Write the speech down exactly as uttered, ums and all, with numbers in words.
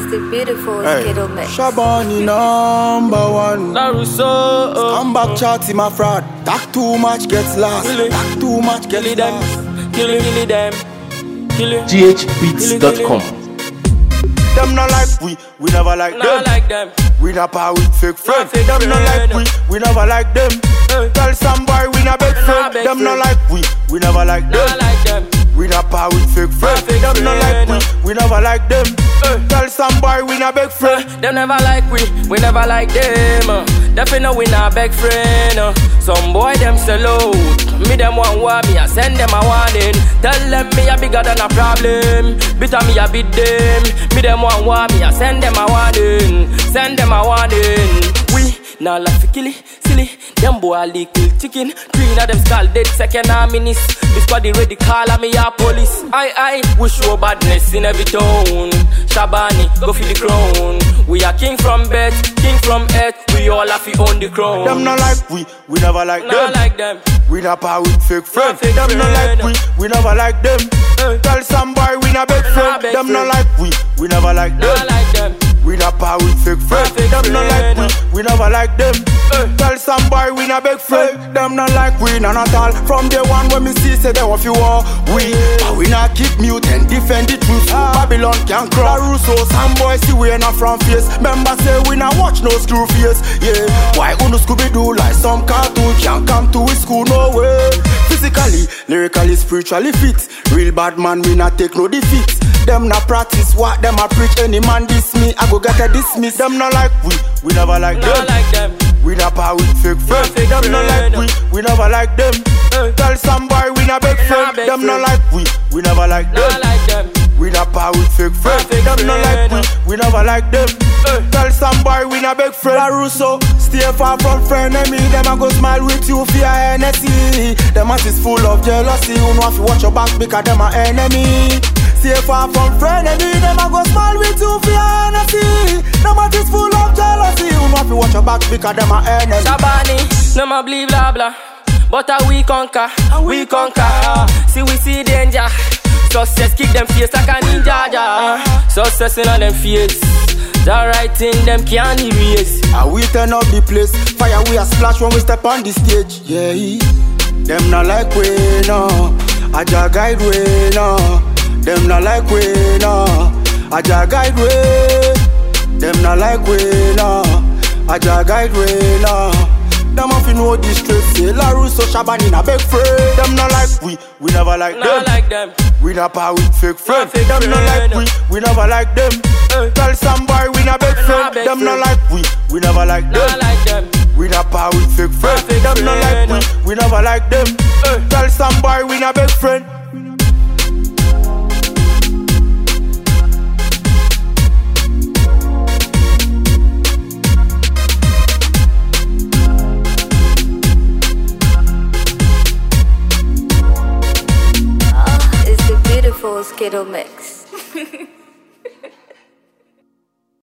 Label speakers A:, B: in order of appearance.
A: It's the beautiful
B: Hey,
A: Skittle mix.
B: Shabani number one.
C: Larusso,
B: Come back, chatty, my fraud. Talk too much, gets lost.
C: Kill it.
B: Talk too much,
C: kill
B: gets
C: it them,
B: lost.
C: kill it, kill it them, kill it.
D: G H beats dot com.
B: Them not like we, we never like
C: Not
B: them.
C: like them.
B: We not power with fake friends.
C: fake
B: Them not like
C: friend.
B: we, we never like them.
C: Hey.
B: Tell some boy we not big
C: Not
B: friend.
C: big
B: Them not
C: friend.
B: like we, we never like them.
C: Not like them.
B: We not power with fake friends.
C: fake
B: Them not like
C: friend.
B: we, we never like them.
C: Hey.
B: Tell some boy we not big friend.
C: Them never like we, we never like them. Uh. Definitely we not big friend. Uh. Some boy them sell out. Me them want war me, I send them a warning. Tell them me a bigger than a problem. Bitter me a beat them. Me them want war me, I send them a warning. Send them a warning. We now laugh for killy, silly. Them boy a little chicken. Three of them skull dead second a minute. This body ready call a me a police. I I we show badness in every town. Shabani go for the crown. We are king from bed, king from earth. We all have to own the crown.
B: Them not like we, we never like them.
C: Not like them.
B: We not power with fake friends.
C: fake
B: Them not like
C: friend.
B: we, we never like them.
C: Hey.
B: Tell some boy we not big friend.
C: big
B: Them not
C: friend.
B: like we, we never like them.
C: Not like them.
B: We not power with fake friends.
C: fake
B: Them not like
C: friend.
B: we, we never like them.
C: Hey.
B: Tell some boy we not big friend. Them not like we, none at all. From day one when me see say they want you war. We, but we not keep mute and defend the truth. Babylon can crawl. Russo, some boy see we not from face. Members say we not watch no screw face. Yeah, why uno Scooby do like some cartoon can't come to his school no way. Physically, lyrically, spiritually fit. Real bad man, we not take no defeat. Them not practice what them a preach. Any man diss me, I go get a dismiss. Them not like we, we never like
C: Not
B: them.
C: like them.
B: We not power with fake friends.
C: fake
B: Them not like
C: friend.
B: we, we never like them.
C: Hey.
B: Tell some boy we not big friend.
C: big
B: Them not
C: friend.
B: like we, we never like them.
C: Not like them.
B: We not power with fake friends.
C: fake
B: Them not like
C: friend.
B: we, we never like them.
C: Hey.
B: Tell some boy we not big friend. Russo, stay far from friend enemy. Them a go smile with you for your Hennessy. Them ass is full of jealousy. You know if you watch your back because them a enemy. Stay far from friend enemy. Them a go smile with you for your Hennessy. Them ass is full of jealousy. You know if you watch your back because them a enemy.
C: Shabani, no more believe blah blah. But uh, we conquer, we conquer. See we see danger. Success kick them face like a ninja. Ja. Success in on them face. The right thing them can't erase.
B: And we turn up the place. Fire we a splash when we step on the stage. Yeah, them not like we no. Aja guide we no. Them not like we no. Aja guide we. Them not like we no. Aja guide we no. Them off you know the stress. Say Larusso, Shabani na big friend. Them not like we, we never like them.
C: Not like them.
B: We not power with fake friends.
C: fake
B: Them not like we,
C: friend.
B: we never like them.
C: Hey.
B: Tell some boy we not big friend.
C: big
B: Them not
C: friend.
B: like we, we never like them.
C: Not like them.
B: We not power with fake friends.
C: fake
B: Them not like
C: friend.
B: we, we never like them.
C: Hey.
B: Tell some boy we not big friend.
A: It's the beautiful Skittle mix.